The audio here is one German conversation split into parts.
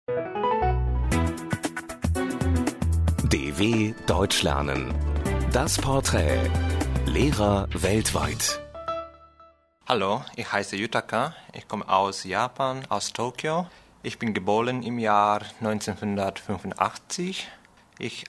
DW Deutsch lernen. Das Porträt. Lehrer weltweit. Hallo, ich heiße Yutaka. Ich komme aus Japan, aus Tokio. Ich bin geboren im Jahr 1985. Ich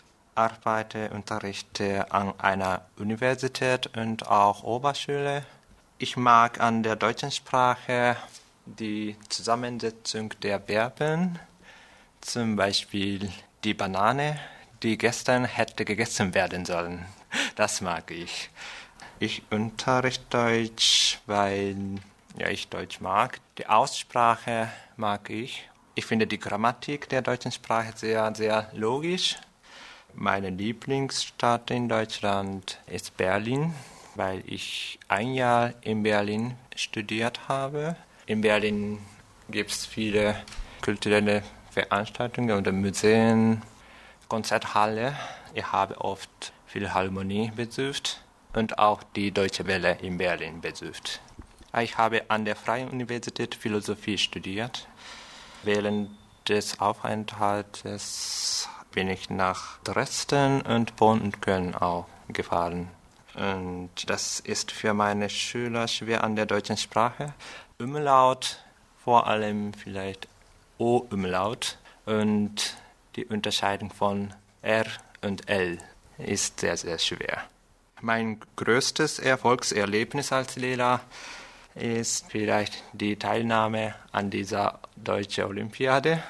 unterrichte an einer Universität und auch Oberschule. Ich mag an der deutschen Sprache die Zusammensetzung der Verben, zum Beispiel die Banane, die gestern hätte gegessen werden sollen. Das mag ich. Ich unterrichte Deutsch, weil ich Deutsch mag. Die Aussprache mag ich. Ich finde die Grammatik der deutschen Sprache sehr, sehr logisch. Meine Lieblingsstadt in Deutschland ist Berlin, weil ich ein Jahr in Berlin studiert habe. In Berlin gibt es viele kulturelle Veranstaltungen oder Museen, Konzerthalle. Ich habe oft Philharmonie besucht und auch die Deutsche Welle in Berlin besucht. Ich habe an der Freien Universität Philosophie studiert. Während des Aufenthaltes bin ich nach Dresden und Bonn und Köln auch gefahren. Und das ist für meine Schüler schwer an der deutschen Sprache. Umlaut, vor allem vielleicht O-Umlaut und die Unterscheidung von R und L ist sehr, sehr schwer. Mein größtes Erfolgserlebnis als Lehrer ist vielleicht die Teilnahme an dieser deutschen Olympiade.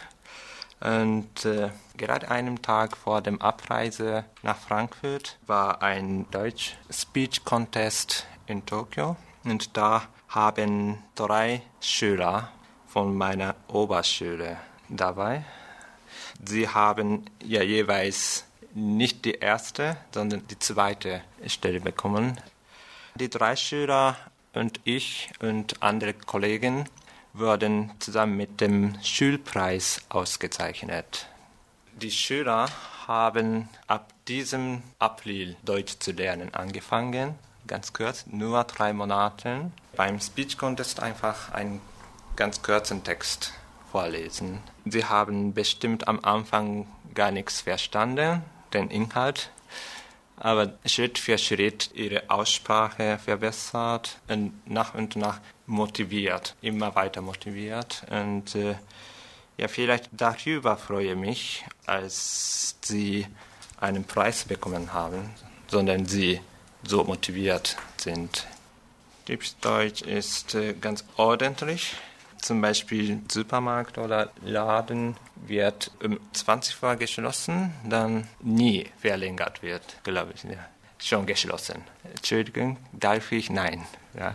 Und gerade einen Tag vor dem Abreise nach Frankfurt war ein Deutsch-Speech-Contest in Tokio. Und da haben 3 Schüler von meiner Oberschule dabei. Sie haben ja jeweils nicht die erste, sondern die zweite Stelle bekommen. Die 3 Schüler und ich und andere Kollegen wurden zusammen mit dem Schulpreis ausgezeichnet. Die Schüler haben ab diesem April Deutsch zu lernen angefangen, ganz kurz, nur 3 Monate. Beim Speech Contest einfach einen ganz kurzen Text vorlesen. Sie haben bestimmt am Anfang gar nichts verstanden, den Inhalt, aber Schritt für Schritt ihre Aussprache verbessert und nach motiviert, immer weiter motiviert. Und vielleicht darüber freue ich mich, als sie einen Preis bekommen haben, sondern sie so motiviert sind. Typisch Deutsch ist ganz ordentlich. Zum Beispiel Supermarkt oder Laden wird um 20 Uhr geschlossen, dann nie verlängert wird, glaube ich. Ja. Schon geschlossen. Entschuldigung, darf ich? Nein. Ja.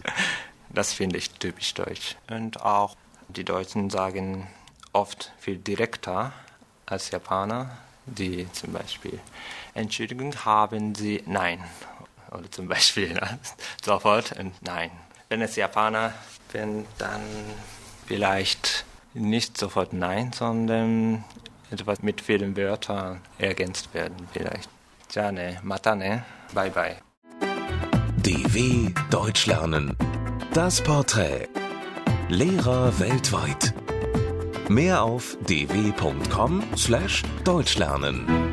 Das finde ich typisch deutsch. Und auch die Deutschen sagen oft viel direkter als Japaner, die zum Beispiel Entschuldigung, haben Sie? Nein. Oder zum Beispiel sofort und nein. Wenn es Japaner bin, dann vielleicht nicht sofort nein, sondern etwas mit vielen Wörtern ergänzt werden vielleicht. Ja, ne, mata ne, bye bye. DW Deutsch lernen. Das Porträt. Lehrer weltweit. Mehr auf dw.com/deutschlernen.